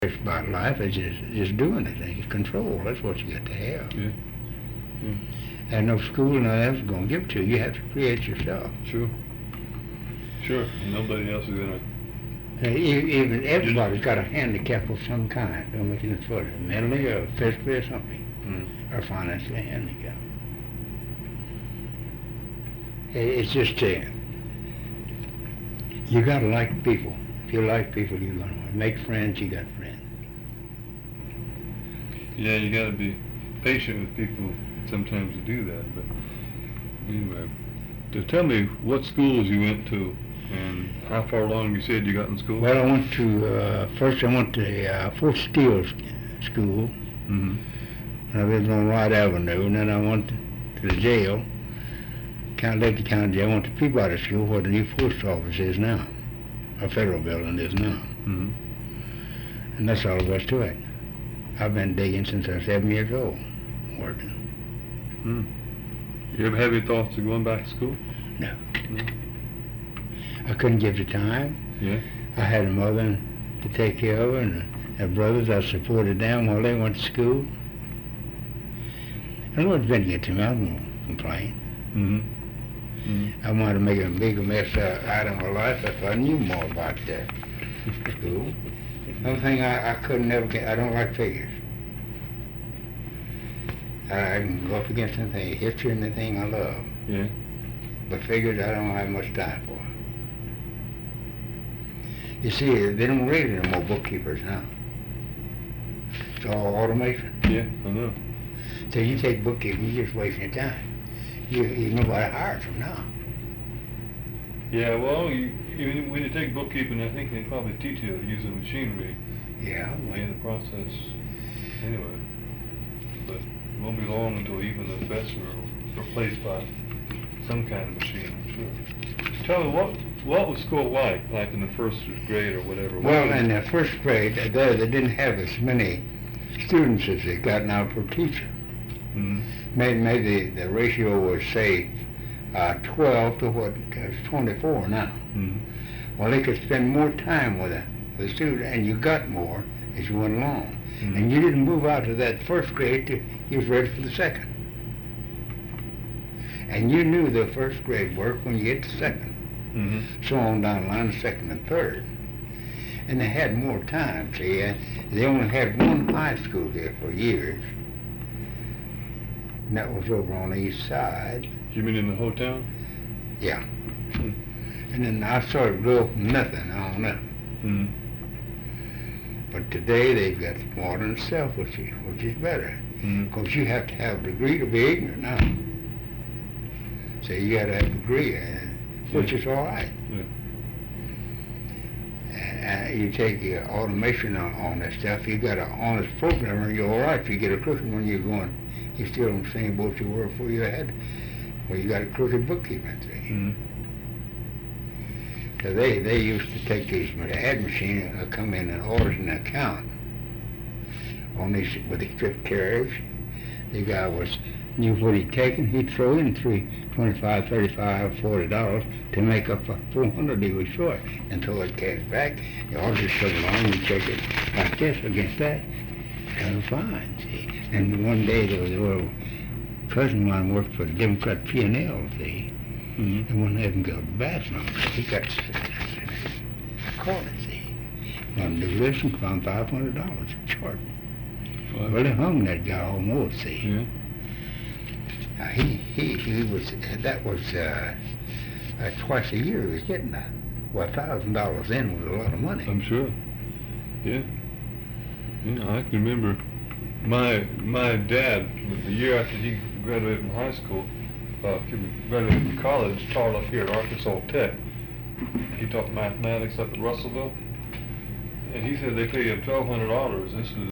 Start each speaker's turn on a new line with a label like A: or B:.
A: It's about life is just doing the things. Control, that's what you got to have.
B: Yeah. Yeah.
A: And no school, no else going to give it to you. You have to create yourself.
B: Sure. Sure. And nobody else is gonna.
A: Even everybody's got a handicap of some kind. Don't make it further, mentally or physically or something, or financially handicapped. It's just you gotta like people. If you like people, you're gonna make friends. You got friends.
B: Yeah, you got to be patient with people sometimes to do that. But anyway, so tell me what schools you went to and how far along you said you got in school.
A: Well, I went to first. I went to Fort Steele School.
B: Mm-hmm.
A: I lived on Wright Avenue, and then I went to the jail, Lake County Jail. I went to Peabody School, where the new post office is now, a federal building is now.
B: Mm-hmm.
A: And that's all there was to it. I've been digging since I was 7 years old, working.
B: You ever have any thoughts of going back to school?
A: No.
B: No.
A: I couldn't give the time.
B: Yeah.
A: I had a mother to take care of her, and brothers. I supported them while they went to school. And the Lord's been good to me. I won't complain.
B: Mm-hmm. Mm-hmm.
A: I wanted to make a bigger mess out of my life if I knew more about that school. Another thing I couldn't never get, I don't like figures. I can go up against anything, history and anything I love.
B: Yeah.
A: But figures I don't have much time for. You see, they don't read no more bookkeepers now. It's all automation.
B: Yeah, I know.
A: So you take bookkeeping, you're just wasting your time. You nobody hires them now.
B: Yeah, well, when you take bookkeeping, I think they probably teach you to use the machinery
A: Yeah.
B: in the process anyway. But it won't be long until even the best are replaced by some kind of machine, I'm sure. Tell me, what was school like in the first grade or whatever?
A: Well, in the first grade, they didn't have as many students as they got now per teacher.
B: Mm-hmm.
A: Maybe the ratio was, say, 12 to what, 24 now.
B: Mm-hmm.
A: Well, they could spend more time with the student, and you got more as you went along.
B: Mm-hmm.
A: And you didn't move out of that first grade till you was ready for the second. And you knew the first grade work when you get to second.
B: Mm-hmm.
A: So on down the line, second and third. And they had more time, see. They only had one high school there for years. And that was over on the east side.
B: You mean in the whole town?
A: Yeah. And then I sort of grew up from nothing on up.
B: Mm-hmm.
A: But today they've got modern stuff, which is better. Because you have to have a degree to be ignorant now. So you got to have a degree, which is all right.
B: Yeah.
A: You take your automation on that stuff, you got an honest programmer, you're all right. If you get a crooked one, you're still in the same boat you were before you had, well, you got a crooked bookkeeping thing. So they used to take these ad machine, come in and order an account on these with the strip carriage. The guy knew what he'd taken. He'd throw in $25, $35, $40 to make up for $400 he was short and throw it cash back. The auditors come along and check it like this against that. Kind of fine, see. And one day there was a little cousin of mine worked for the Democrat P&L, see.
B: Mm-hmm.
A: And one of them got a bathroom. He got caught it, see. One do this and found $500 short. Well, they hung that guy almost, see.
B: Yeah.
A: He was, that was twice a year he was getting that. Well, $1,000 in was a lot of money.
B: I'm sure. Yeah. Yeah, I can remember my dad, the year after he graduated from high school, he graduated from college, taught up here at Arkansas Tech. He taught mathematics up at Russellville. And he said they pay him $1,200. This was